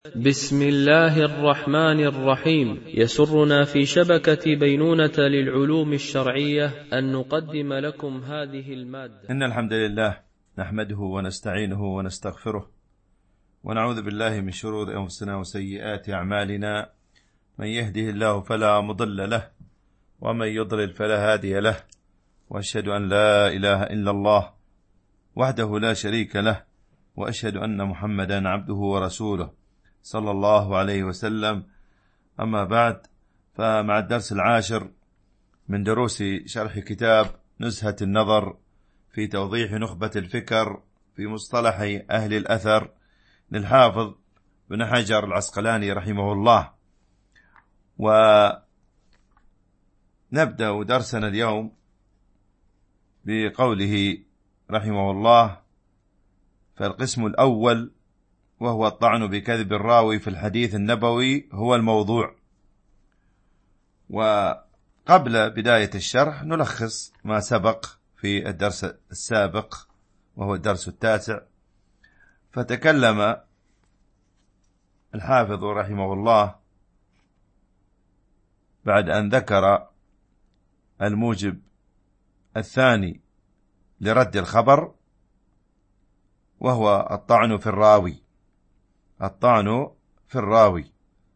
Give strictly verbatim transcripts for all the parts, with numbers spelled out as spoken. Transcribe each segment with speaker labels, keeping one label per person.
Speaker 1: بسم الله الرحمن الرحيم. يسرنا في شبكة بينونة للعلوم الشرعية أن نقدم لكم هذه المادة.
Speaker 2: إن الحمد لله نحمده ونستعينه ونستغفره ونعوذ بالله من شرور أنفسنا وسيئات أعمالنا. من يهده الله فلا مضل له ومن يضلل فلا هادي له، وأشهد أن لا إله إلا الله وحده لا شريك له، وأشهد أن محمدا عبده ورسوله صلى الله عليه وسلم. أما بعد، فمع الدرس العاشر من دروس شرح كتاب نزهة النظر في توضيح نخبة الفكر في مصطلح أهل الأثر للحافظ بن حجر العسقلاني رحمه الله. ونبدأ درسنا اليوم بقوله رحمه الله: فالقسم الأول وهو الطعن بكذب الراوي في الحديث النبوي هو الموضوع. وقبل بداية الشرح نلخص ما سبق في الدرس السابق وهو الدرس التاسع. فتكلم الحافظ رحمه الله بعد أن ذكر الموجب الثاني لرد الخبر وهو الطعن في الراوي. الطعن في الراوي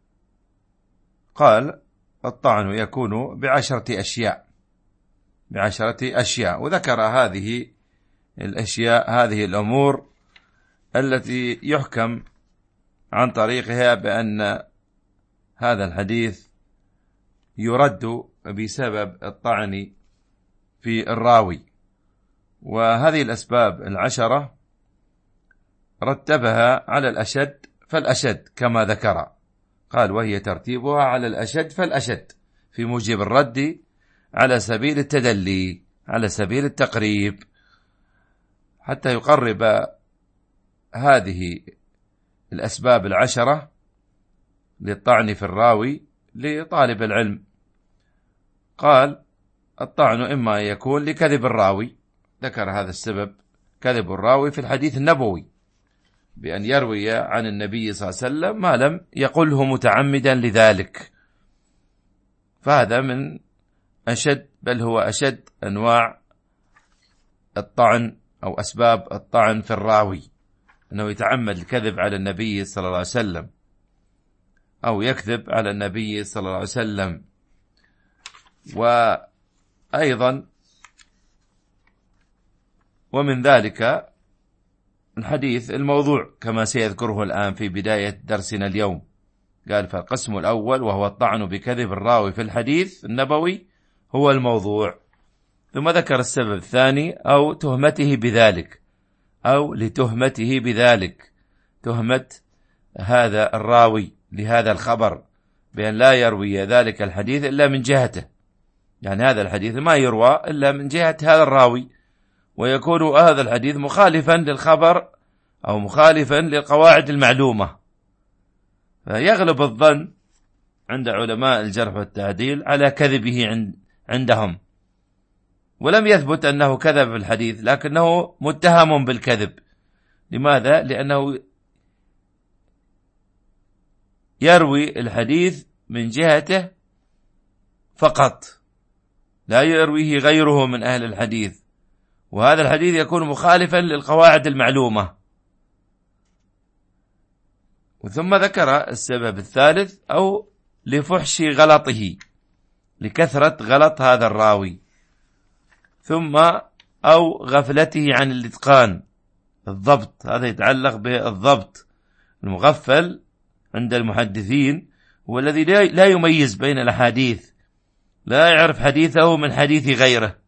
Speaker 2: قال: الطعن يكون بعشرة أشياء بعشرة أشياء وذكر هذه الأشياء، هذه الأمور التي يحكم عن طريقها بأن هذا الحديث يرد بسبب الطعن في الراوي. وهذه الأسباب العشرة رتبها على الأشد فالأشد كما ذكر، قال: وهي ترتيبها على الأشد فالأشد في موجب الرد على سبيل التدلي، على سبيل التقريب، حتى يقرب هذه الأسباب العشرة للطعن في الراوي لطالب العلم. قال: الطعن إما يكون لكذب الراوي، ذكر هذا السبب، كذب الراوي في الحديث النبوي بأن يروي عن النبي صلى الله عليه وسلم ما لم يقله متعمدا لذلك، فهذا من أشد، بل هو أشد أنواع الطعن أو أسباب الطعن في الراوي، أنه يتعمد الكذب على النبي صلى الله عليه وسلم أو يكذب على النبي صلى الله عليه وسلم. وأيضا ومن ذلك الحديث الموضوع كما سيذكره الآن في بداية درسنا اليوم. قال: فالقسم الأول وهو الطعن بكذب الراوي في الحديث النبوي هو الموضوع. ثم ذكر السبب الثاني: أو تهمته بذلك، أو لتهمته بذلك، تهمة هذا الراوي لهذا الخبر بأن لا يروي ذلك الحديث إلا من جهته، يعني هذا الحديث ما يروى إلا من جهة هذا الراوي، ويكون هذا الحديث مخالفا للخبر أو مخالفا للقواعد المعلومة. فيغلب الظن عند علماء الجرح والتعديل على كذبه عندهم، ولم يثبت أنه كذب في الحديث، لكنه متهم بالكذب. لماذا؟ لأنه يروي الحديث من جهته فقط، لا يرويه غيره من أهل الحديث، وهذا الحديث يكون مخالفا للقواعد المعلومة. ثم ذكر السبب الثالث: أو لفحش غلطه، لكثرة غلط هذا الراوي. ثم أو غفلته عن الإتقان، الضبط، هذا يتعلق بالضبط. المغفل عند المحدثين هو الذي لا يميز بين الأحاديث، لا يعرف حديثه من حديث غيره،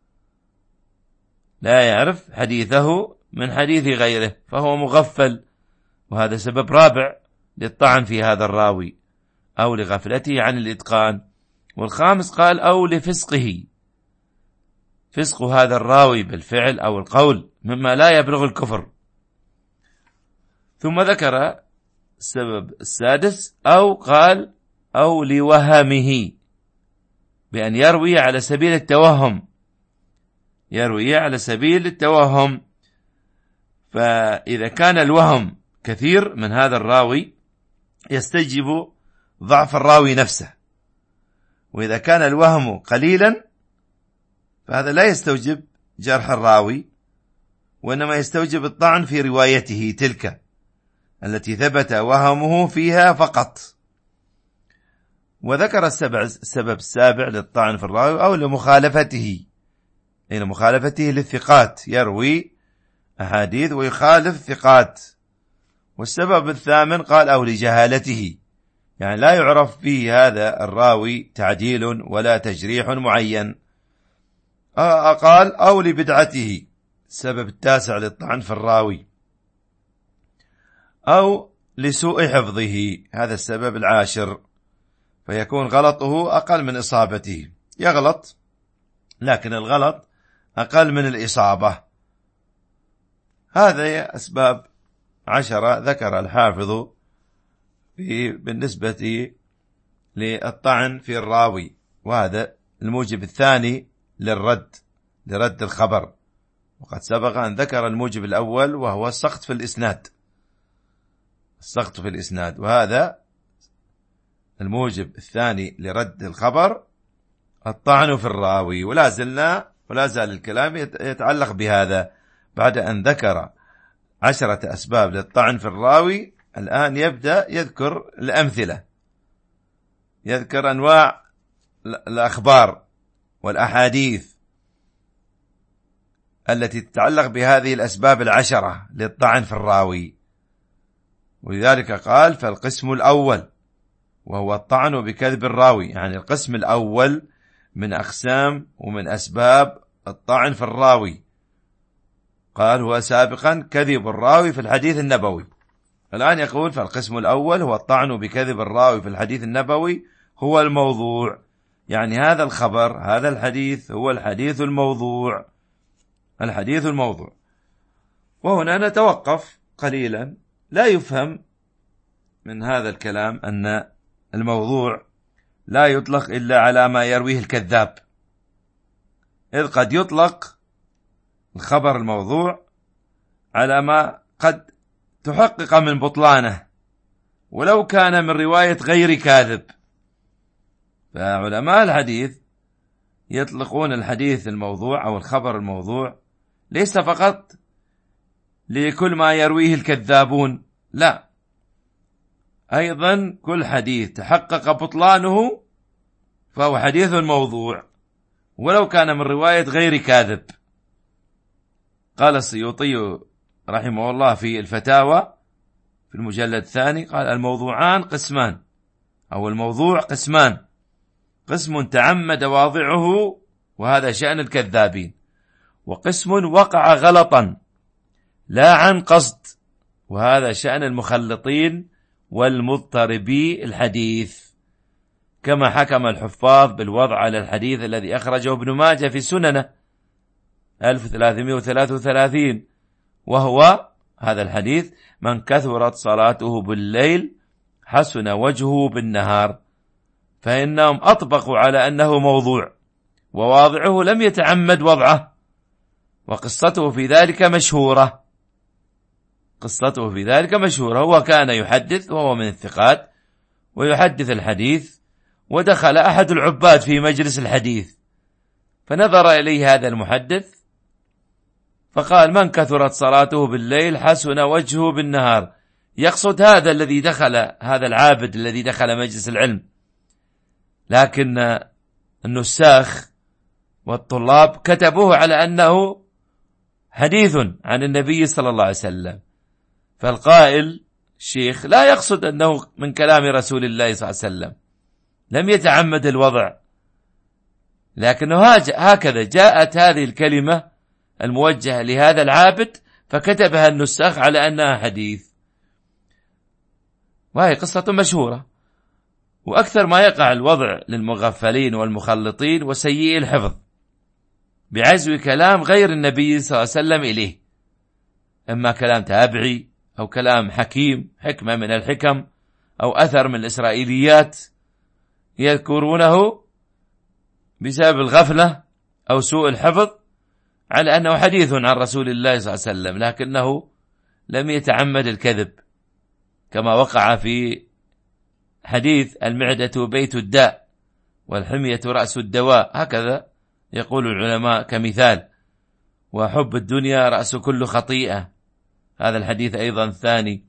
Speaker 2: لا يعرف حديثه من حديث غيره، فهو مغفل، وهذا سبب رابع للطعن في هذا الراوي، أو لغفلته عن الإتقان. والخامس قال: أو لفسقه، فسق هذا الراوي بالفعل أو القول مما لا يبلغ الكفر. ثم ذكر السبب السادس: أو قال: أو لوهمه، بأن يروي على سبيل التوهم، يروي على سبيل التوهم. فإذا كان الوهم كثير من هذا الراوي يستجب ضعف الراوي نفسه، وإذا كان الوهم قليلا فهذا لا يستوجب جرح الراوي، وإنما يستوجب الطعن في روايته تلك التي ثبت وهمه فيها فقط. وذكر السبع السبب السابع للطعن في الراوي أو لمخالفته، أي لمخالفته للثقات، يروي أحاديث ويخالف الثقات. والسبب الثامن قال أو لجهالته، يعني لا يعرف فيه هذا الراوي تعديل ولا تجريح معين. قال أو لبدعته، السبب التاسع للطعن في الراوي، أو لسوء حفظه، هذا السبب العاشر، فيكون غلطه أقل من إصابته، يغلط لكن الغلط أقل من الإصابة. هذا أسباب عشرة ذكر الحافظ بالنسبة للطعن في الراوي، وهذا الموجب الثاني للرد لرد الخبر. وقد سبق أن ذكر الموجب الأول وهو السقط في الإسناد، السقط في الإسناد، وهذا الموجب الثاني لرد الخبر الطعن في الراوي. ولا زلنا ولا زال الكلام يتعلق بهذا بعد أن ذكر عشرة أسباب للطعن في الراوي. الآن يبدأ يذكر الأمثلة، يذكر أنواع الأخبار والأحاديث التي تتعلق بهذه الأسباب العشرة للطعن في الراوي. ولذلك قال فالقسم الأول وهو الطعن بكذب الراوي، يعني القسم الأول من أقسام ومن أسباب الطعن في الراوي. قال هو سابقا كذب الراوي في الحديث النبوي، الآن يقول فالقسم الأول هو الطعن بكذب الراوي في الحديث النبوي، هو الموضوع، يعني هذا الخبر هذا الحديث هو الحديث الموضوع، الحديث الموضوع. وهنا نتوقف قليلا، لا يفهم من هذا الكلام أن الموضوع لا يطلق إلا على ما يرويه الكذاب، إذ قد يطلق الخبر الموضوع على ما قد تحقق من بطلانه ولو كان من رواية غير كاذب. فعلماء الحديث يطلقون الحديث الموضوع أو الخبر الموضوع ليس فقط لكل ما يرويه الكذابون، لا، أيضا كل حديث تحقق بطلانه فهو حديث موضوع ولو كان من رواية غير كاذب. قال السيوطي رحمه الله في الفتاوى في المجلد الثاني، قال الموضوعان قسمان، أو الموضوع قسمان، قسم تعمد واضعه وهذا شأن الكذابين، وقسم وقع غلطا لا عن قصد وهذا شأن المخلطين والمضطربي الحديث، كما حكم الحفاظ بالوضع على الحديث الذي أخرجه ابن ماجه في سننه ألف وثلاثمائة وثلاثة وثلاثين، وهو هذا الحديث من كثرت صلاته بالليل حسن وجهه بالنهار، فإنهم أطبقوا على أنه موضوع وواضعه لم يتعمد وضعه، وقصته في ذلك مشهورة، قصته في ذلك مشهورة. هو كان يحدث وهو من الثقات ويحدث الحديث، ودخل أحد العباد في مجلس الحديث فنظر إليه هذا المحدث فقال من كثرت صلاته بالليل حسن وجهه بالنهار، يقصد هذا الذي دخل، هذا العابد الذي دخل مجلس العلم، لكن النساخ والطلاب كتبوه على أنه حديث عن النبي صلى الله عليه وسلم، فالقائل الشيخ لا يقصد أنه من كلام رسول الله صلى الله عليه وسلم، لم يتعمد الوضع، لكنه هكذا جاءت هذه الكلمة الموجهة لهذا العابد فكتبها النساخ على أنها حديث، وهي قصة مشهورة. وأكثر ما يقع الوضع للمغفلين والمخلطين وسيئي الحفظ بعزو كلام غير النبي صلى الله عليه وسلم إليه، إما كلام تابعي أو كلام حكيم، حكمة من الحكم، أو أثر من الإسرائيليات يذكرونه بسبب الغفلة أو سوء الحفظ على أنه حديث عن رسول الله صلى الله عليه وسلم، لكنه لم يتعمد الكذب، كما وقع في حديث المعدة بيت الداء والحمية رأس الدواء، هكذا يقول العلماء كمثال، وحب الدنيا رأس كل خطيئة، هذا الحديث أيضا ثاني،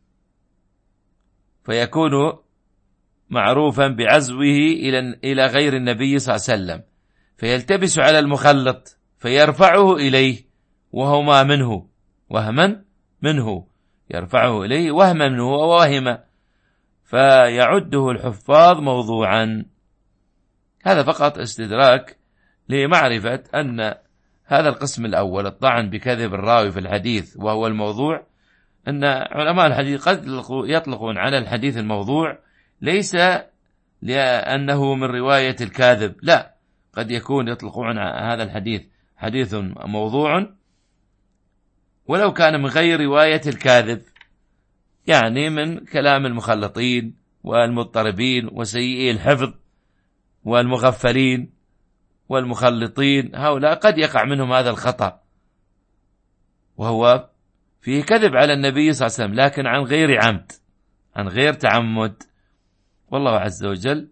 Speaker 2: فيكون معروفا بعزوه إلى غير النبي صلى الله عليه وسلم، فيلتبس على المخلط فيرفعه إليه وهما منه وهما منه، يرفعه إليه وهما منه ووهما، فيعده الحفاظ موضوعا. هذا فقط استدراك لمعرفة أن هذا القسم الأول الطعن بكذب الراوي في الحديث وهو الموضوع، أن علماء الحديث قد يطلقون على الحديث الموضوع ليس لأنه من رواية الكاذب، لا، قد يكون يطلقون على هذا الحديث حديث موضوع ولو كان من غير رواية الكاذب، يعني من كلام المخلطين والمضطربين وسيئي الحفظ والمغفلين والمخلطين، هؤلاء قد يقع منهم هذا الخطأ، وهو فيه كذب على النبي صلى الله عليه وسلم لكن عن غير عمد، عن غير تعمد. والله عز وجل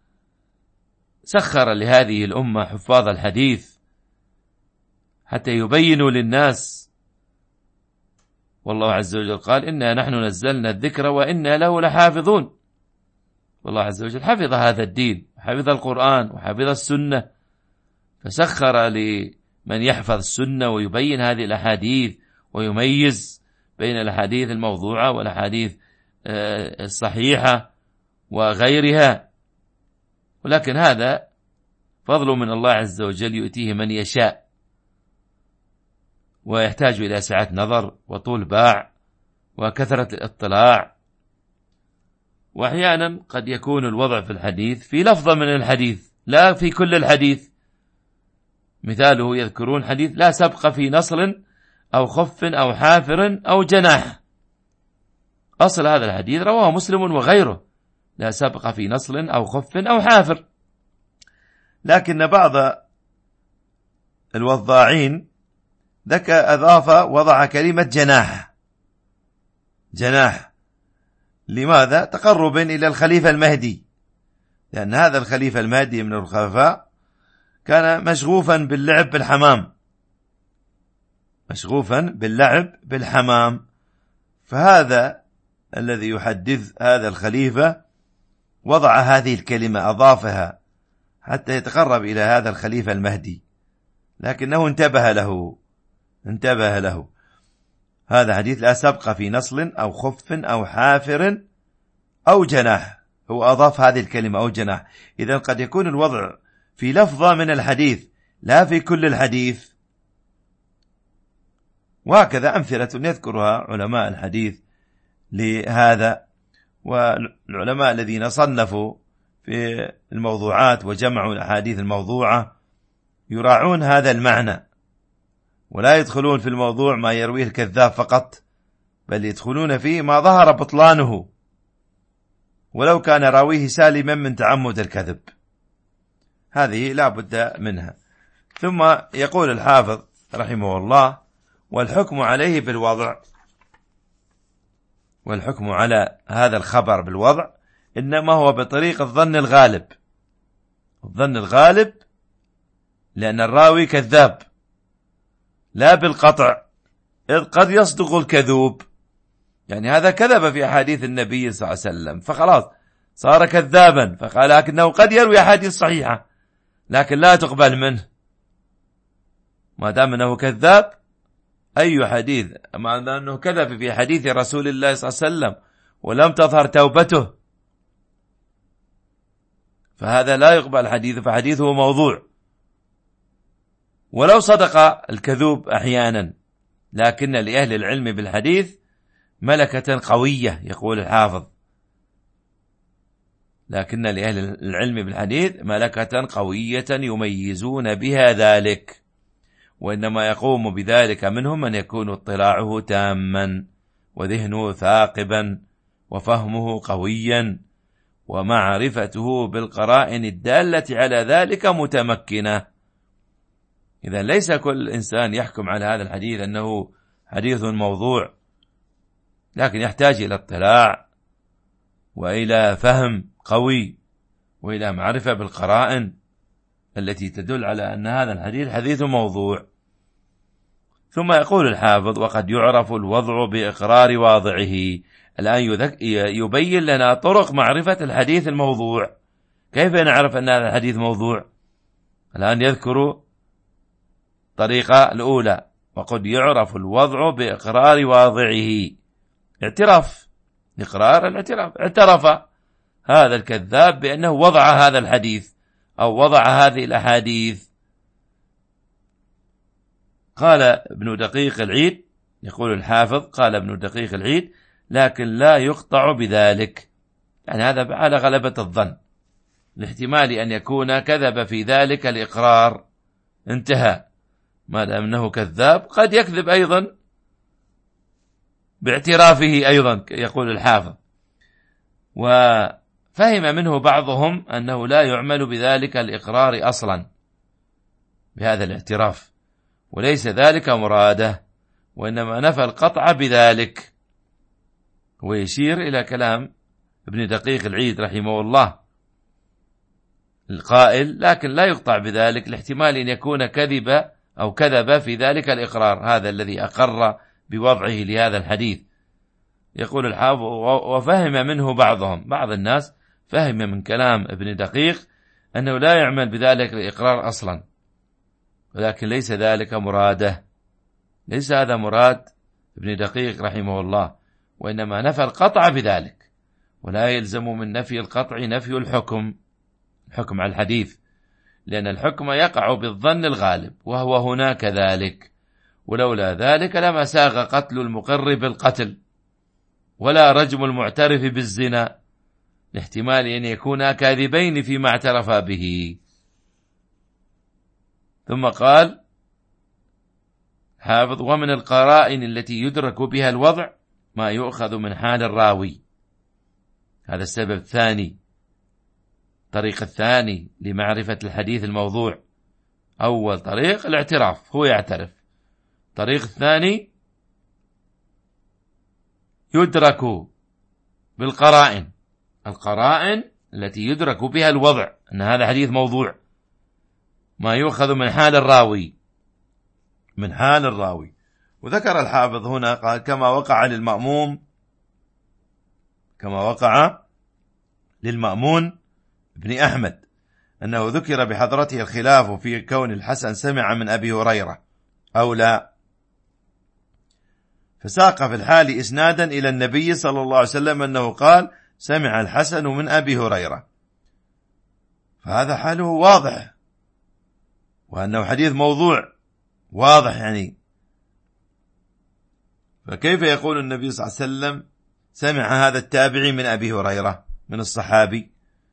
Speaker 2: سخر لهذه الأمة حفاظ الحديث حتى يبينوا للناس، والله عز وجل قال إنا نحن نزلنا الذكر وإنا له لحافظون، والله عز وجل حفظ هذا الدين، حفظ القرآن وحفظ السنة، فسخر لمن يحفظ السنة ويبين هذه الأحاديث ويميز بين الأحاديث الموضوعة والأحاديث الصحيحة وغيرها، ولكن هذا فضل من الله عز وجل يؤتيه من يشاء، ويحتاج إلى سعة نظر وطول باع وكثرة الاطلاع، وأحيانا قد يكون الوضع في الحديث في لفظة من الحديث لا في كل الحديث، مثاله يذكرون حديث لا سبق في نصر أو خف أو حافر أو جناح، أصل هذا الحديث رواه مسلم وغيره، لا سبق في نصر أو خف أو حافر، لكن بعض الوضاعين ذكى أضاف وضع كلمة جناح، جناح لماذا؟ تقربا إلى الخليفة المهدي، لأن هذا الخليفة المهدي من الخلفاء كان مشغوفا باللعب بالحمام، مشغوفا باللعب بالحمام، فهذا الذي يحدث هذا الخليفة وضع هذه الكلمة أضافها حتى يتقرب إلى هذا الخليفة المهدي، لكنه انتبه له انتبه له هذا حديث لا سبق في نصل أو خف أو حافر أو جناح، هو أضاف هذه الكلمة أو جناح، إذن قد يكون الوضع في لفظة من الحديث لا في كل الحديث، وهكذا أمثلة يذكرها علماء الحديث لهذا، والعلماء الذين صنفوا في الموضوعات وجمعوا الأحاديث الموضوعة يراعون هذا المعنى، ولا يدخلون في الموضوع ما يرويه الكذاب فقط، بل يدخلون فيه ما ظهر بطلانه ولو كان راويه سالما من تعمد الكذب، هذه لا بد منها. ثم يقول الحافظ رحمه الله والحكم عليه بالوضع، والحكم على هذا الخبر بالوضع إنما هو بطريق الظن الغالب، الظن الغالب لأن الراوي كذاب، لا بالقطع، إذ قد يصدق الكذوب، يعني هذا كذب في أحاديث النبي صلى الله عليه وسلم فخلاص صار كذابا، فقال لكنه قد يروي أحاديث صحيحة لكن لا تقبل منه، ما دام أنه كذاب أي حديث، ما دام أنه كذب في حديث رسول الله صلى الله عليه وسلم ولم تظهر توبته فهذا لا يقبل حديثه، فحديثه موضوع، ولو صدق الكذوب أحيانا، لكن لأهل العلم بالحديث ملكة قوية، يقول الحافظ لكن لأهل العلم بالحديث ملكة قوية يميزون بها ذلك، وإنما يقوم بذلك منهم من يكون اطلاعه تاما وذهنه ثاقبا وفهمه قويا ومعرفته بالقرائن الدالة على ذلك متمكنة. إذا ليس كل إنسان يحكم على هذا الحديث أنه حديث موضوع، لكن يحتاج إلى اطلاع وإلى فهم قوي وإلى معرفة بالقرائن التي تدل على أن هذا الحديث حديث موضوع. ثم يقول الحافظ: وقد يعرف الوضع بإقرار واضعه. الآن يبين لنا طرق معرفة الحديث الموضوع. كيف نعرف أن هذا الحديث موضوع؟ الآن يذكر الطريقة الأولى: وقد يعرف الوضع بإقرار واضعه. اعتراف، إقرار الاعتراف، اعترف هذا الكذاب بأنه وضع هذا الحديث أو وضع هذه الأحاديث. قال ابن دقيق العيد، يقول الحافظ: قال ابن دقيق العيد: لكن لا يقطع بذلك، يعني هذا على غلبة الظن، لاحتمال أن يكون كذب في ذلك الإقرار، انتهى. ما دام أنه كذاب قد يكذب أيضا باعترافه أيضا، يقول الحافظ. وفهم منه بعضهم أنه لا يعمل بذلك الإقرار أصلا، بهذا الاعتراف، وليس ذلك مراده، وإنما نفى القطع بذلك. ويشير إلى كلام ابن دقيق العيد رحمه الله القائل: لكن لا يقطع بذلك، لاحتمال أن يكون كذب أو كذب في ذلك الإقرار، هذا الذي أقر بوضعه لهذا الحديث. يقول الحافظ: وفهم منه بعضهم، بعض الناس فهم من كلام ابن دقيق أنه لا يعمل بذلك الإقرار أصلا، ولكن ليس ذلك مراده، ليس هذا مراد ابن دقيق رحمه الله، وإنما نفى القطع بذلك. ولا يلزم من نفي القطع نفي الحكم، الحكم على الحديث، لأن الحكم يقع بالظن الغالب، وهو هنا كذلك. ولولا ذلك لما ساغ قتل المقر بالقتل، ولا رجم المعترف بالزنا، لاحتمال أن يكونا كاذبين فيما اعترفا به. ثم قال حافظ: ومن القرائن التي يدرك بها الوضع ما يؤخذ من حال الراوي. هذا السبب الثاني، الطريق الثاني لمعرفة الحديث الموضوع. أول طريق الاعتراف، هو يعترف. الطريق الثاني يدرك بالقرائن، القرائن التي يدرك بها الوضع أن هذا حديث موضوع، ما يؤخذ من حال الراوي، من حال الراوي. وذكر الحافظ هنا قال: كما وقع للمأموم، كما وقع للمأمون ابن أحمد أنه ذكر بحضرته الخلاف في كون الحسن سمع من أبي هريرة أو لا، فساق في الحال إسنادا إلى النبي صلى الله عليه وسلم أنه قال: سمع الحسن من أبي هريرة، فهذا حاله واضح، وأنه حديث موضوع واضح يعني. فكيف يقول النبي صلى الله عليه وسلم سمع هذا التابعي من أبي هريرة من الصحابي؟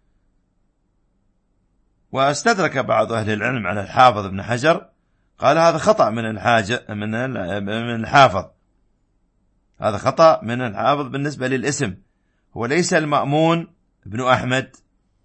Speaker 2: واستدرك بعض أهل العلم على الحافظ ابن حجر، قال: هذا خطأ من الحاجة من الحافظ، هذا خطأ من الحافظ بالنسبة للاسم، هو ليس المأمون ابن أحمد،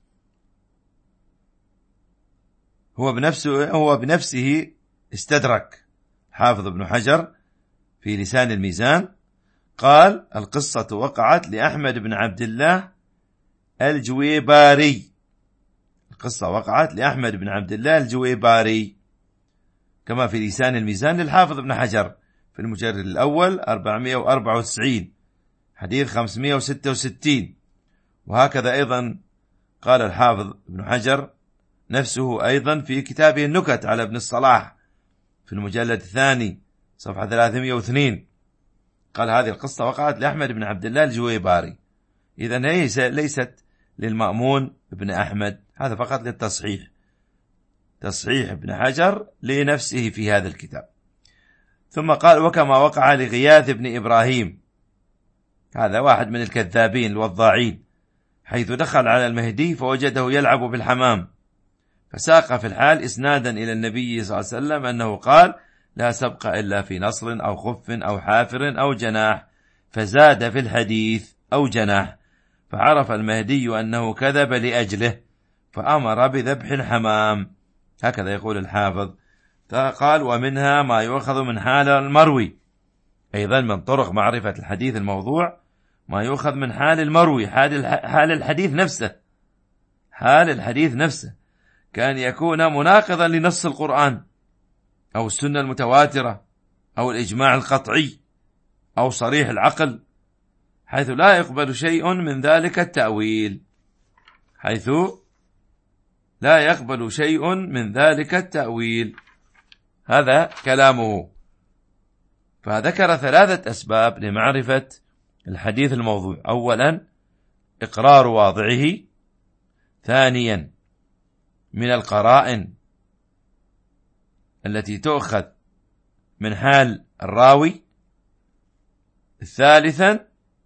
Speaker 2: هو بنفسه هو بنفسه استدرك. حافظ ابن حجر في لسان الميزان قال: القصة وقعت لأحمد بن عبد الله الجويباري، القصة وقعت لأحمد بن عبد الله الجويباري، كما في لسان الميزان للحافظ ابن حجر في المجلد الأول أربعمائة وأربعة وتسعين حديث خمسمائة وستة وستين. وهكذا أيضا قال الحافظ ابن حجر نفسه أيضا في كتابه النكت على ابن الصلاح في المجلد الثاني صفحة ثلاثمائة واثنين، قال: هذه القصة وقعت لأحمد بن عبد الله الجويباري. إذن ليس ليست للمأمون ابن أحمد، هذا فقط للتصحيح، تصحيح ابن حجر لنفسه في هذا الكتاب. ثم قال: وكما وقع لغياث بن إبراهيم، هذا واحد من الكذابين الوضاعين، حيث دخل على المهدي فوجده يلعب بالحمام، فساق في الحال إسنادا إلى النبي صلى الله عليه وسلم أنه قال: لا سبق إلا في نصر أو خف أو حافر أو جناح، فزاد في الحديث أو جناح، فعرف المهدي أنه كذب لأجله فأمر بذبح الحمام. هكذا يقول الحافظ. فقال: ومنها ما يؤخذ من حال المروي، أيضا من طرق معرفة الحديث الموضوع ما يؤخذ من حال المروي، حال الحديث نفسه، حال الحديث نفسه كان يكون مناقضا لنص القرآن أو السنة المتواترة أو الإجماع القطعي أو صريح العقل، حيث لا يقبل شيء من ذلك التأويل، حيث لا يقبل شيء من ذلك التأويل. هذا كلامه. فذكر ثلاثة أسباب لمعرفة الحديث الموضوع: أولا إقرار واضعه، ثانيا من القرائن التي تؤخذ من حال الراوي، ثالثا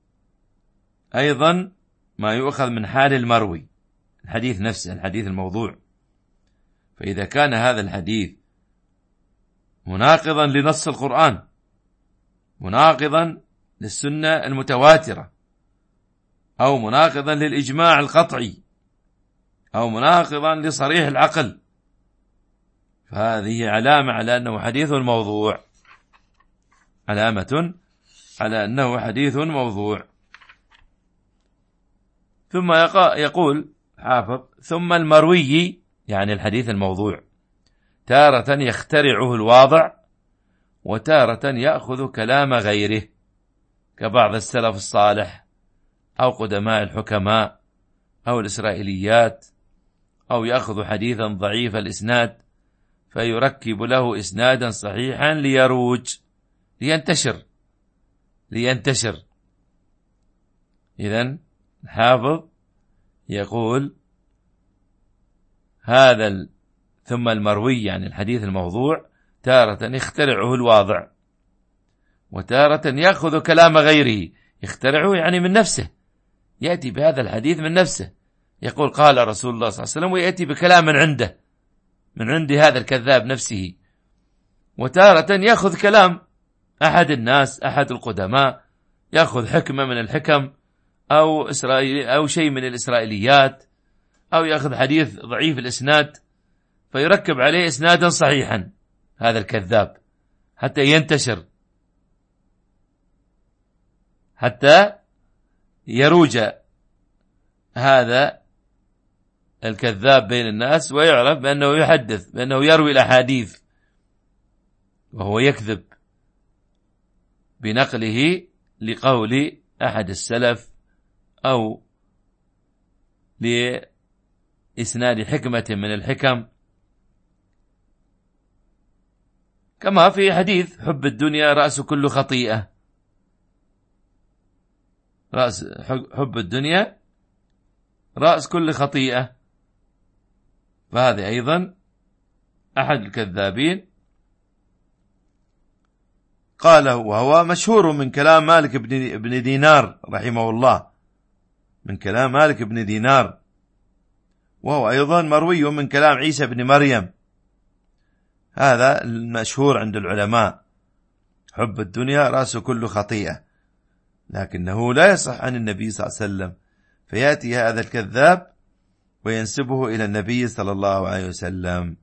Speaker 2: أيضا ما يؤخذ من حال المروي، الحديث نفسه، الحديث الموضوع. فإذا كان هذا الحديث مناقضا لنص القرآن، مناقضا للسنة المتواترة، أو مناقضا للإجماع القطعي، أو مناقضا لصريح العقل، فهذه علامة على أنه حديث موضوع، علامة على أنه حديث موضوع. ثم يقول حافظ: ثم المروي، يعني الحديث الموضوع، تارة يخترعه الواضع، وتارة يأخذ كلام غيره، كبعض السلف الصالح أو قدماء الحكماء أو الإسرائيليات، أو يأخذ حديثا ضعيف الإسناد فيركب له إسنادا صحيحا ليروج، لينتشر لينتشر إذن الحافظ يقول: هذا ال... ثم المروي، يعني الحديث الموضوع، تارة يخترعه الواضع، وتارة يأخذ كلام غيره. يخترعه يعني من نفسه، يأتي بهذا الحديث من نفسه، يقول قال رسول الله صلى الله عليه وسلم، ويأتي بكلام من عنده، من عند هذا الكذاب نفسه. وتارة يأخذ كلام أحد الناس، أحد القدماء، يأخذ حكمة من الحكم أو إسرائيلي أو شيء من الإسرائيليات، أو يأخذ حديث ضعيف الإسناد فيركب عليه إسنادا صحيحا، هذا الكذاب، حتى ينتشر، حتى يروج هذا الكذاب بين الناس، ويعرف بأنه يحدث، بأنه يروي الأحاديث، وهو يكذب بنقله لقول أحد السلف أو لإسناد حكمة من الحكم. كما في حديث حب الدنيا رأس كل خطيئة، رأس حب الدنيا رأس كل خطيئة، فهذا أيضا أحد الكذابين قاله، وهو مشهور من كلام مالك بن دينار رحمه الله، من كلام مالك بن دينار، وهو أيضا مروي من كلام عيسى بن مريم. هذا المشهور عند العلماء، حب الدنيا رأس كل خطيئة، لكنه لا يصح عن النبي صلى الله عليه وسلم، فيأتي هذا الكذاب وينسبه إلى النبي صلى الله عليه وسلم.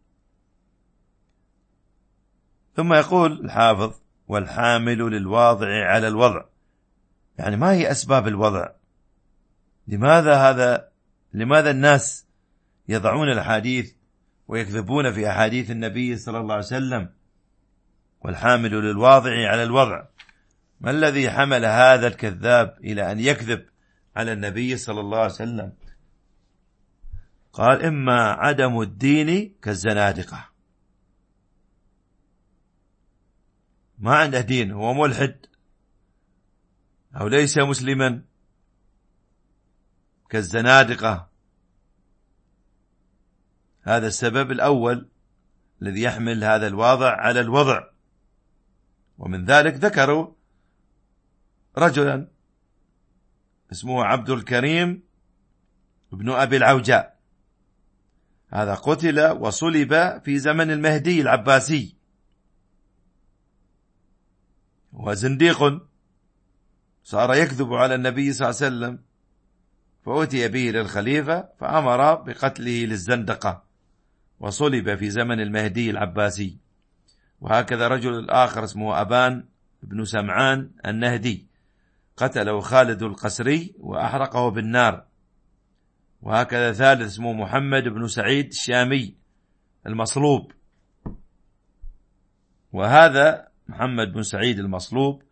Speaker 2: ثم يقول الحافظ: والحامل للواضع على الوضع، يعني ما هي أسباب الوضع؟ لماذا هذا لماذا الناس يضعون الحديث ويكذبون في أحاديث النبي صلى الله عليه وسلم؟ والحامل للواضع على الوضع، ما الذي حمل هذا الكذاب إلى أن يكذب على النبي صلى الله عليه وسلم؟ قال: إما عدم الدين كالزنادقة، ما عنده دين، هو ملحد أو ليس مسلما كالزنادقة. هذا السبب الأول الذي يحمل هذا الواضع على الوضع. ومن ذلك ذكروا رجلا اسمه عبد الكريم ابن أبي العوجاء، هذا قتل وصلب في زمن المهدي العباسي، وزنديق، صار يكذب على النبي صلى الله عليه وسلم، فأتي به للخليفة فأمر بقتله للزندقة، وصلب في زمن المهدي العباسي. وهكذا رجل آخر اسمه أبان بن سمعان النهدي، قتله خالد القسري وأحرقه بالنار. وهكذا ثالث اسمه محمد بن سعيد الشامي المصلوب. وهذا محمد بن سعيد المصلوب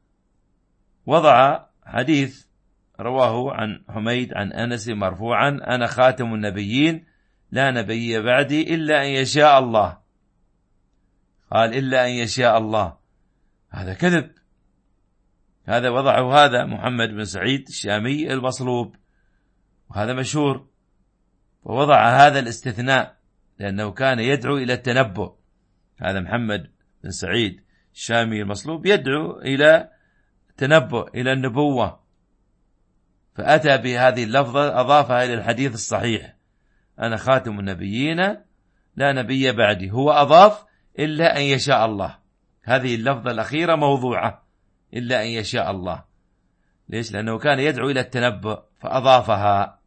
Speaker 2: وضع حديث رواه عن حميد عن أنس مرفوعا: أنا خاتم النبيين لا نبي بعدي إلا أن يشاء الله. قال إلا أن يشاء الله، هذا كذب. هذا وضعه هذا محمد بن سعيد الشامي المصلوب، وهذا مشهور. ووضع هذا الاستثناء لأنه كان يدعو إلى التنبؤ. هذا محمد بن سعيد الشامي المصلوب يدعو إلى التنبؤ، إلى النبوة، فأتى بهذه اللفظة أضافها إلى الحديث الصحيح: أنا خاتم النبيين لا نبي بعدي. هو أضاف إلا أن يشاء الله. هذه اللفظة الأخيرة موضوعة، إلا أن يشاء الله. ليش؟ لأنه كان يدعو إلى التنبؤ فأضافها.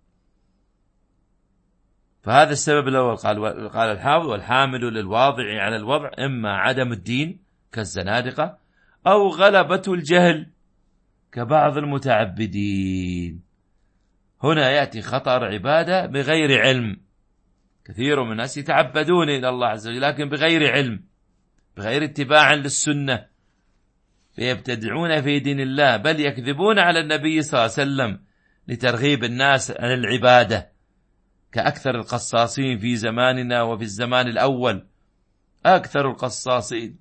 Speaker 2: فهذا السبب الأول. قال قال الحافظ: والحامل للواضع على الوضع إما عدم الدين كالزنادقة أو غلبة الجهل كبعض المتعبدين. هنا يأتي خطر عبادة بغير علم. كثير من الناس يتعبدون إلى الله عز وجل لكن بغير علم، بغير اتباع للسنة، فيبتدعون في دين الله، بل يكذبون على النبي صلى الله عليه وسلم لترغيب الناس عن العبادة، كأكثر القصاصين في زماننا وفي الزمان الأول. أكثر القصاصين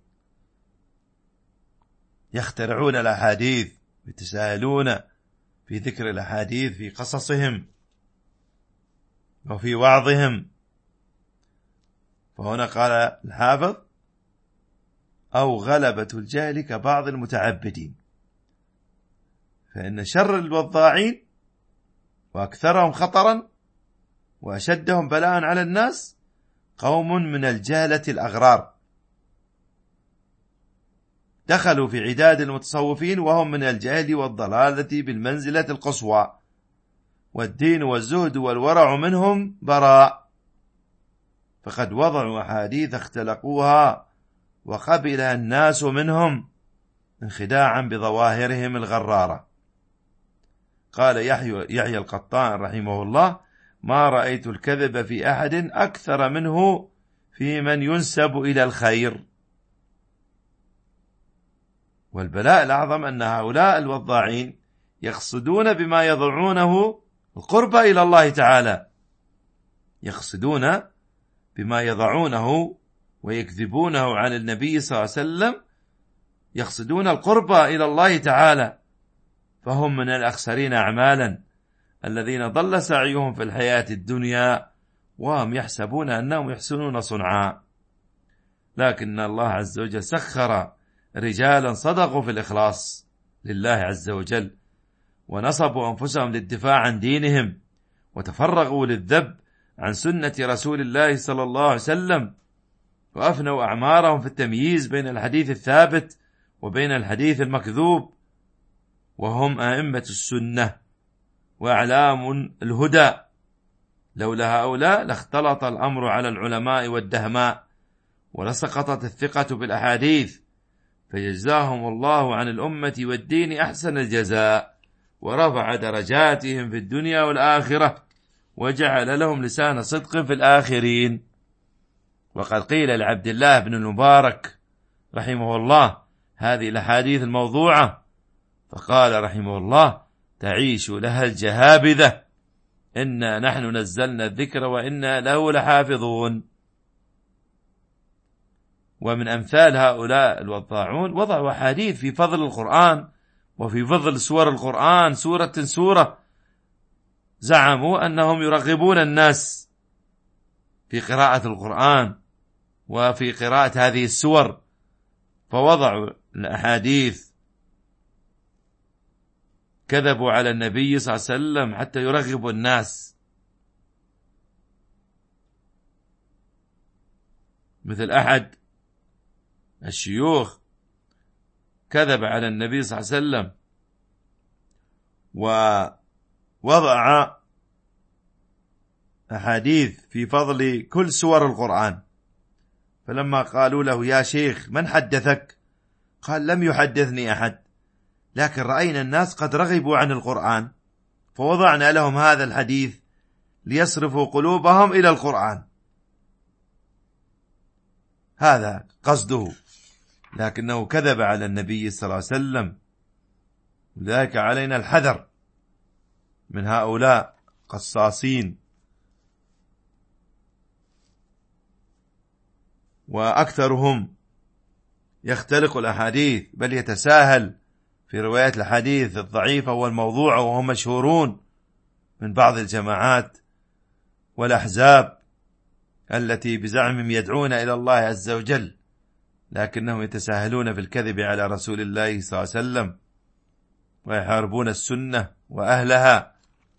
Speaker 2: يخترعون الأحاديث، يتساهلون في ذكر الأحاديث في قصصهم وفي وعظهم. فهنا قال الحافظ: أو غلبة الجهل كبعض المتعبدين. فإن شر الوضاعين وأكثرهم خطرا وأشدهم بلاء على الناس قوم من الجهلة الأغرار، دخلوا في عداد المتصوفين وهم من الجهل والضلالة بالمنزلة القصوى، والدين والزهد والورع منهم براء، فقد وضعوا أحاديث اختلقوها وقبلها الناس منهم انخداعا بظواهرهم الغرارة. قال يحيى يحيى القطان رحمه الله: ما رأيت الكذب في أحد أكثر منه في من ينسب إلى الخير. والبلاء الأعظم أن هؤلاء الوضاعين يقصدون بما يضعونه القرب إلى الله تعالى، يقصدون بما يضعونه ويكذبونه عن النبي صلى الله عليه وسلم، يقصدون القرب إلى الله تعالى، فهم من الأخسرين أعمالا الذين ضل سعيهم في الحياة الدنيا وهم يحسبون أنهم يحسنون صنعا. لكن الله عز وجل سخر رجالا صدقوا في الإخلاص لله عز وجل، ونصبوا أنفسهم للدفاع عن دينهم، وتفرغوا للذب عن سنة رسول الله صلى الله عليه وسلم، وأفنوا أعمارهم في التمييز بين الحديث الثابت وبين الحديث المكذوب، وهم أئمة السنة وأعلام الهدى. لولا هؤلاء لاختلط الأمر على العلماء والدهماء، ولسقطت الثقة بالأحاديث، فجزاهم الله عن الأمة والدين أحسن الجزاء، ورفع درجاتهم في الدنيا والآخرة، وجعل لهم لسان صدق في الآخرين. وقد قيل لعبد الله بن المبارك رحمه الله هذه الأحاديث الموضوعة، فقال رحمه الله: تعيش لها الجهابذة، إنا نحن نزلنا الذكر وإنا له لحافظون. ومن أمثال هؤلاء الوضاعون وضعوا أحاديث في فضل القرآن وفي فضل سور القرآن سورة سورة، زعموا أنهم يرغبون الناس في قراءة القرآن وفي قراءة هذه السور، فوضعوا الأحاديث، كذبوا على النبي صلى الله عليه وسلم حتى يرغبوا الناس. مثل أحد الشيوخ كذب على النبي صلى الله عليه وسلم ووضع أحاديث في فضل كل سور القرآن، فلما قالوا له: يا شيخ من حدثك؟ قال: لم يحدثني أحد، لكن رأينا الناس قد رغبوا عن القرآن فوضعنا لهم هذا الحديث ليصرفوا قلوبهم إلى القرآن، هذا قصده، لكنه كذب على النبي صلى الله عليه وسلم. لذلك علينا الحذر من هؤلاء قصاصين، وأكثرهم يختلق الأحاديث بل يتساهل في رواية الحديث الضعيفة والموضوع، وهم مشهورون من بعض الجماعات والأحزاب التي بزعمهم يدعون إلى الله عز وجل، لكنهم يتساهلون في الكذب على رسول الله صلى الله عليه وسلم ويحاربون السنة وأهلها.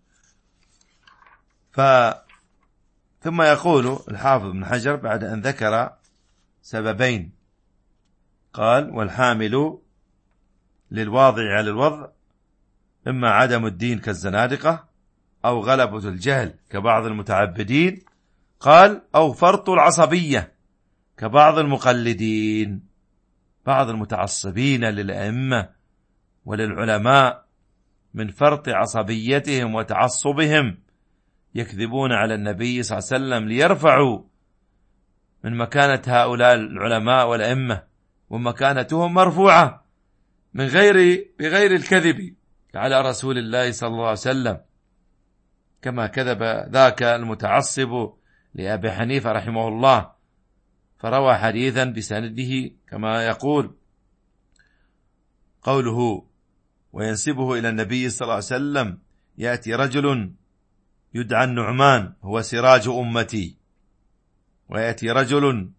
Speaker 2: ف ثم يقول الحافظ ابن حجر بعد أن ذكر سببين، قال: والحامل للواضع على الوضع إما عدم الدين كالزنادقة، أو غلبة الجهل كبعض المتعبدين، قال: أو فرط العصبية كبعض المقلدين. بعض المتعصبين للأئمة وللعلماء من فرط عصبيتهم وتعصبهم يكذبون على النبي صلى الله عليه وسلم ليرفعوا من مكانة هؤلاء العلماء والأئمة، ومكانتهم مرفوعة من غير بغير الكذب على رسول الله صلى الله عليه وسلم، كما كذب ذاك المتعصب لأبي حنيفة رحمه الله فروى حديثا بسنده كما يقول قوله: وينسبه إلى النبي صلى الله عليه وسلم: يأتي رجل يدعى النعمان هو سراج أمتي، ويأتي رجل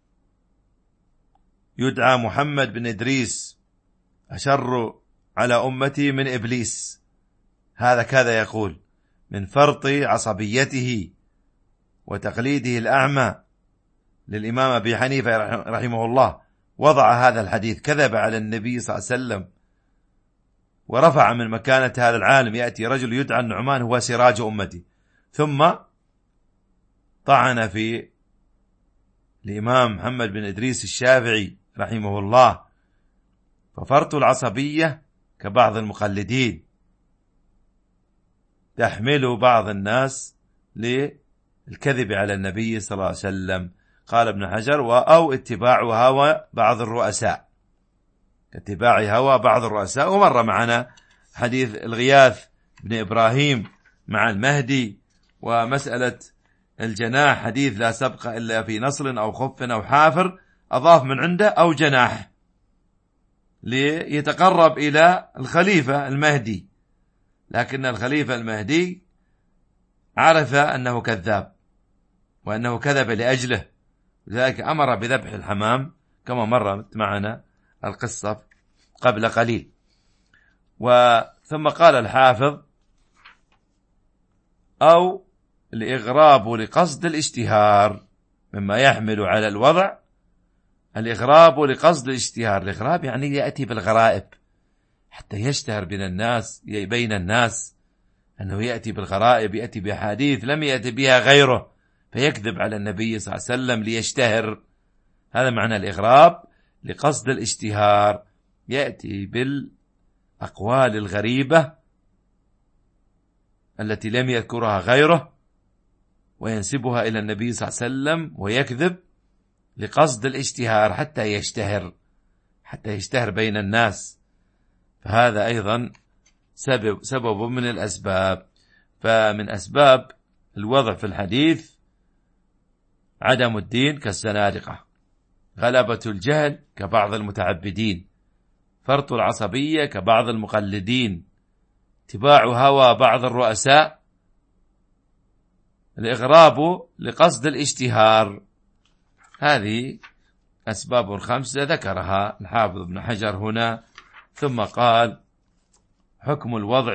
Speaker 2: يدعى محمد بن إدريس أشر على أمتي من إبليس. هذا كذا يقول من فرط عصبيته وتقليده الأعمى للإمام أبي حنيفة رحمه الله، وضع هذا الحديث، كذب على النبي صلى الله عليه وسلم ورفع من مكانة هذا العالم. يأتي رجل يدعى النعمان هو سراج أمتي، ثم طعن في الإمام محمد بن إدريس الشافعي رحمه الله. ففرط العصبية كبعض المقلدين تحمل بعض الناس للكذب على النبي صلى الله عليه وسلم. قال ابن حجر: أو اتباع هوى بعض الرؤساء، اتباع هوى بعض الرؤساء. ومر معنا حديث الغياث بن إبراهيم مع المهدي، ومسألة الجناح حديث لا سبق إلا في نصل أو خف أو حافر، أضاف من عنده أو جناح ليتقرب إلى الخليفة المهدي، لكن الخليفة المهدي عرف أنه كذاب وأنه كذب لأجله، لذلك أمر بذبح الحمام كما مرت معنا القصة قبل قليل. وثم قال الحافظ: أو الإغراب لقصد الاشتهار مما يحمل على الوضع. الإغراب لقصد الاشتهار، الإغراب يعني يأتي بالغرائب حتى يشتهر بين الناس بين الناس أنه يأتي بالغرائب، يأتي بحديث لم يأتي بها غيره فيكذب على النبي صلى الله عليه وسلم ليشتهر. هذا معنى الإغراب لقصد الاشتهار، يأتي بالأقوال الغريبة التي لم يذكرها غيره وينسبها إلى النبي صلى الله عليه وسلم ويكذب لقصد الاشتهار حتى يشتهر حتى يشتهر بين الناس. فهذا أيضا سبب, سبب من الأسباب. فمن أسباب الوضع في الحديث عدم الدين كالزنادقة، غلبة الجهل كبعض المتعبدين، فرط العصبية كبعض المقلدين، اتباع هوى بعض الرؤساء، الإغراب لقصد الاشتهار. هذه أسباب خمسة ذكرها الحافظ ابن حجر هنا. ثم قال: حكم الوضع،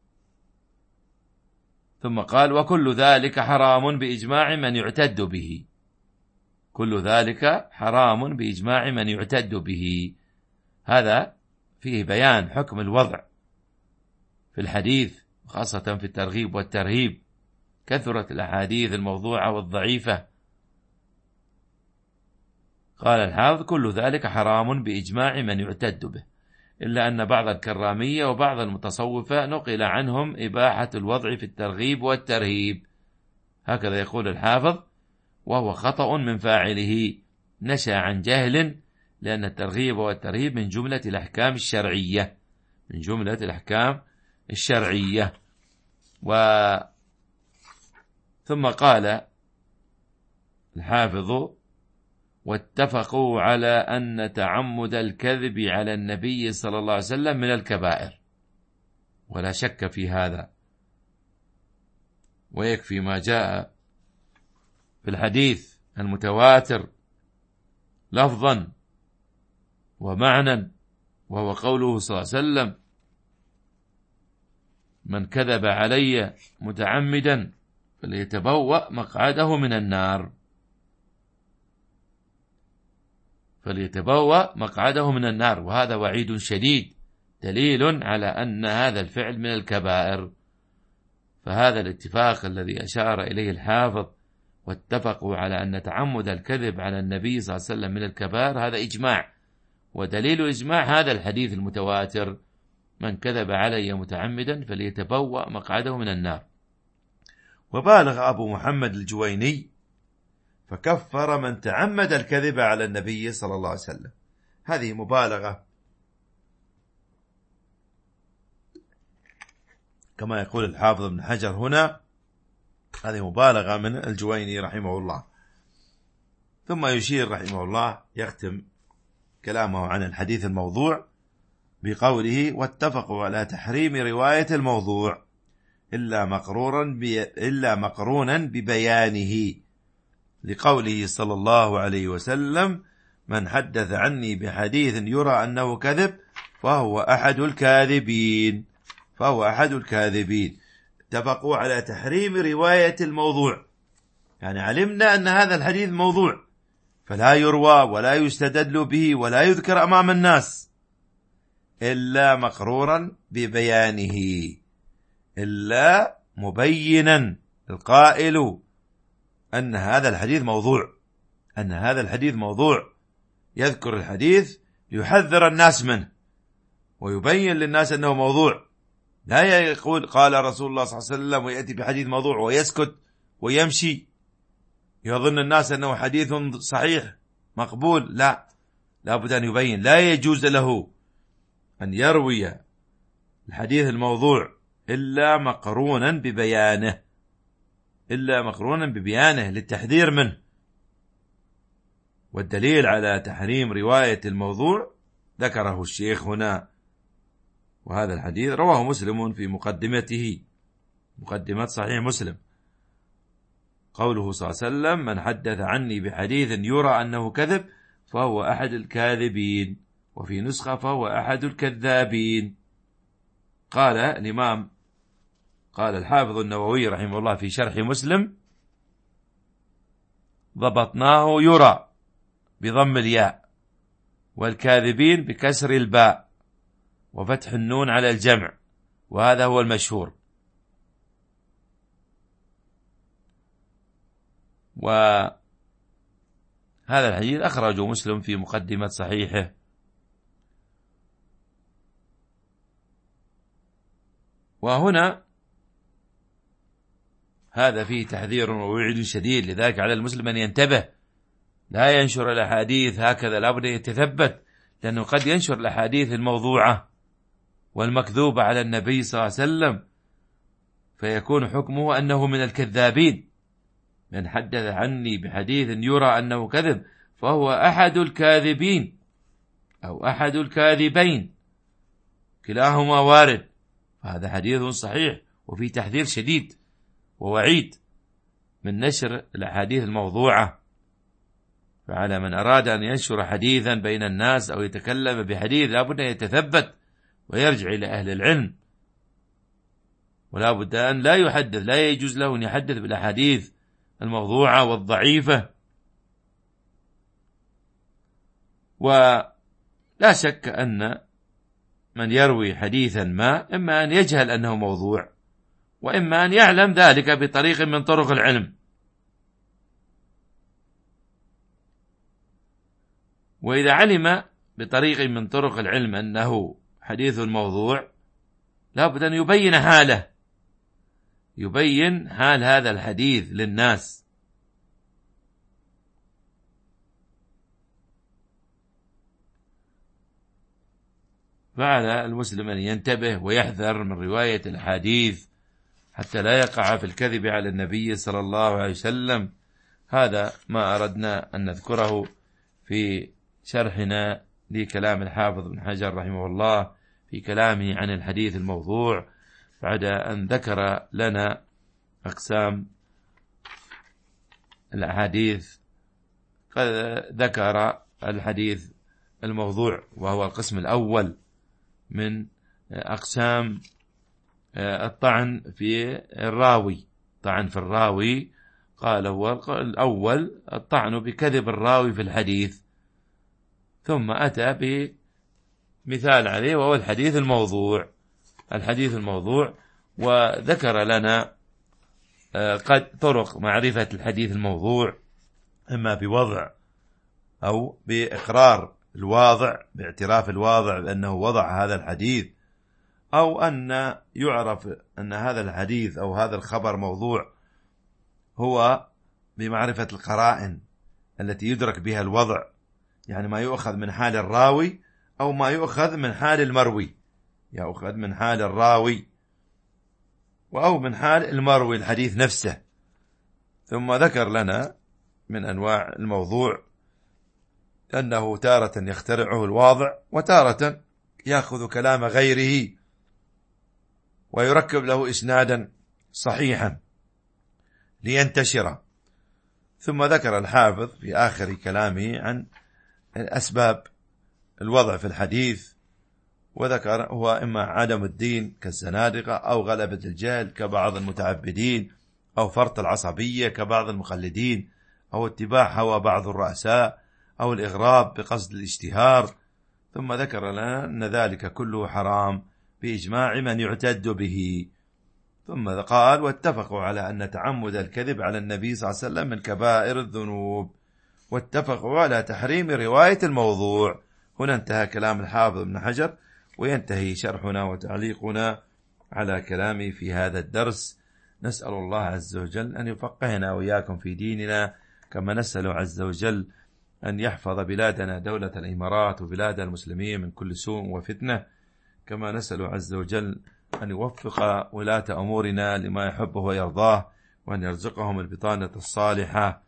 Speaker 2: ثم قال: وكل ذلك حرام بإجماع من يعتد به. كل ذلك حرام بإجماع من يعتد به. هذا فيه بيان حكم الوضع في الحديث، خاصة في الترغيب والترهيب، كثرت الأحاديث الموضوعة والضعيفة. قال الحافظ: كل ذلك حرام بإجماع من يعتد به. إلا أن بعض الكرامية وبعض المتصوفة نقل عنهم إباحة الوضع في الترغيب والترهيب، هكذا يقول الحافظ، وهو خطأ من فاعله نشأ عن جهل، لأن الترغيب والترهيب من جملة الأحكام الشرعية من جملة الأحكام الشرعية. و ثم قال الحافظ: واتفقوا على أن تعمد الكذب على النبي صلى الله عليه وسلم من الكبائر، ولا شك في هذا، ويكفي ما جاء في الحديث المتواتر لفظا ومعنى، وهو قوله صلى الله عليه وسلم: من كذب علي متعمدا فليتبوأ مقعده من النار فليتبوأ مقعده من النار وهذا وعيد شديد، دليل على أن هذا الفعل من الكبائر. فهذا الاتفاق الذي أشار إليه الحافظ، واتفقوا على أن تعمد الكذب على النبي صلى الله عليه وسلم من الكبائر، هذا إجماع، ودليل الإجماع هذا الحديث المتواتر: من كذب علي متعمدا فليتبوأ مقعده من النار. وبالغ أبو محمد الجويني فكفر من تعمد الكذب على النبي صلى الله عليه وسلم. هذه مبالغة كما يقول الحافظ ابن حجر هنا، هذه مبالغة من الجويني رحمه الله. ثم يشير رحمه الله، يختم كلامه عن الحديث الموضوع بقوله: واتفقوا على تحريم رواية الموضوع إلا مقرونا إلا مقرونا ببيانه، لقوله صلى الله عليه وسلم: من حدث عني بحديث يرى أنه كذب فهو أحد الكاذبين فهو أحد الكاذبين. اتفقوا على تحريم رواية الموضوع، يعني علمنا أن هذا الحديث موضوع، فلا يروى ولا يستدل به ولا يذكر أمام الناس إلا مقرورا ببيانه، إلا مبينا القائل أن هذا الحديث موضوع أن هذا الحديث موضوع يذكر الحديث يحذر الناس منه ويبين للناس أنه موضوع، لا يقول قال رسول الله صلى الله عليه وسلم ويأتي بحديث موضوع ويسكت ويمشي يظن الناس أنه حديث صحيح مقبول. لا، لابد أن يبين. لا يجوز له أن يروي الحديث الموضوع إلا مقرونا ببيانه إلا مقرونا ببيانه للتحذير منه. والدليل على تحريم رواية الموضوع ذكره الشيخ هنا، وهذا الحديث رواه مسلم في مقدمته مقدمة صحيح مسلم، قوله صلى الله عليه وسلم: من حدث عني بحديث يرى أنه كذب فهو أحد الكاذبين، وفي نسخة فهو أحد الكذابين. قال الإمام قال الحافظ النووي رحمه الله في شرح مسلم: ضبطناه يرى بضم الياء، والكاذبين بكسر الباء وفتح النون على الجمع، وهذا هو المشهور. وهذا الحديث أخرجه مسلم في مقدمة صحيحه. وهنا هذا فيه تحذير ووعيد شديد، لذلك على المسلم أن ينتبه، لا ينشر الأحاديث هكذا، لا بد يتثبت، لأنه قد ينشر الأحاديث الموضوعة والمكذوبة على النبي صلى الله عليه وسلم فيكون حكمه أنه من الكذابين. من حدث عني بحديث يرى أنه كذب فهو أحد الكاذبين أو أحد الكاذبين، كلاهما وارد، فهذا حديث صحيح وفي تحذير شديد ووعيد من نشر الأحاديث الموضوعة. فعلى من أراد أن ينشر حديثا بين الناس أو يتكلم بحديث لا بد أن يتثبت ويرجع إلى أهل العلم، ولا بد أن لا يحدث، لا يجوز له أن يحدث بالأحاديث الموضوعة والضعيفة. ولا شك أن من يروي حديثا ما إما أن يجهل أنه موضوع، وإما أن يعلم ذلك بطريق من طرق العلم. وإذا علم بطريق من طرق العلم أنه حديث الموضوع لابد أن يبين حاله، يبين حال هذا الحديث للناس. فعلى المسلم أن ينتبه ويحذر من رواية الحديث حتى لا يقع في الكذب على النبي صلى الله عليه وسلم. هذا ما أردنا أن نذكره في شرحنا لكلام الحافظ بن حجر رحمه الله في كلامه عن الحديث الموضوع، بعد أن ذكر لنا أقسام الأحاديث. قد ذكر الحديث الموضوع وهو القسم الأول من أقسام الطعن في الراوي. طعن في الراوي قال هو الأول الطعن بكذب الراوي في الحديث، ثم أتى بمثال عليه وهو الحديث الموضوع. الحديث الموضوع وذكر لنا قد طرق معرفة الحديث الموضوع، إما بوضع أو بإقرار الواضع، باعتراف الواضع بأنه وضع هذا الحديث، أو أن يعرف أن هذا الحديث أو هذا الخبر موضوع هو بمعرفة القرائن التي يدرك بها الوضع، يعني ما يؤخذ من حال الراوي أو ما يؤخذ من حال المروي، يؤخذ من حال الراوي أو من حال المروي الحديث نفسه. ثم ذكر لنا من أنواع الموضوع أنه تارة يخترعه الواضع، وتارة يأخذ كلام غيره ويركب له إسنادا صحيحا لينتشر. ثم ذكر الحافظ في آخر كلامه عن أسباب الوضع في الحديث، وذكر هو إما عدم الدين كالزنادقة، أو غلبة الجهل كبعض المتعبدين، أو فرط العصبية كبعض المخلدين، أو اتباع هوى بعض الرؤساء، أو الإغراب بقصد الاشتهار. ثم ذكر لنا أن ذلك كله حرام بإجماع من يعتد به. ثم قال واتفقوا على أن تعمد الكذب على النبي صلى الله عليه وسلم من كبائر الذنوب، واتفقوا على تحريم رواية الموضوع. هنا انتهى كلام الحافظ ابن حجر، وينتهي شرحنا وتعليقنا على كلامي في هذا الدرس. نسأل الله عز وجل أن يفقهنا وإياكم في ديننا، كما نسأل عز وجل أن يحفظ بلادنا دولة الإمارات وبلاد المسلمين من كل سوء وفتنة، كما نسأل عز وجل أن يوفق ولاة أمورنا لما يحبه ويرضاه، وأن يرزقهم البطانة الصالحة.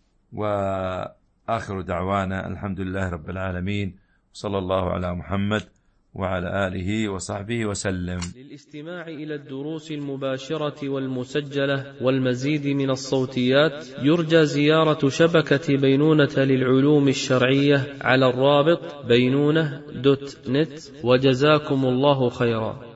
Speaker 2: وآخر دعوانا الحمد لله رب العالمين، صلى الله على محمد وعلى آله وصحبه وسلم.
Speaker 1: للاستماع إلى الدروس المباشرة والمسجلة والمزيد من الصوتيات يرجى زيارة شبكة بينونة للعلوم الشرعية على الرابط بينونة دوت نت، وجزاكم الله خيرا.